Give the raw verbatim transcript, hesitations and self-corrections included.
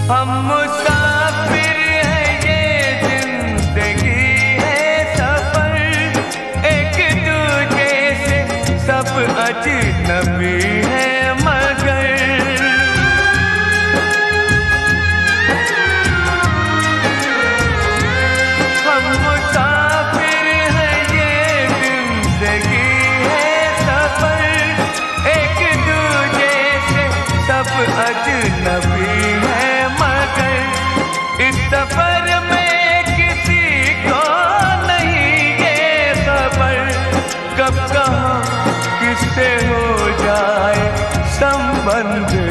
हम मुसाफिर हैं, ये जिंदगी है सफर, एक दूजे से सब अजनबी है मगर। हम मुसाफिर हैं, ये जिंदगी है सफर, एक दूजे से सब अजनबी है मगर। इस सफर में किसी को नहीं ये खबर, कब कहाँ किससे हो जाए संबंध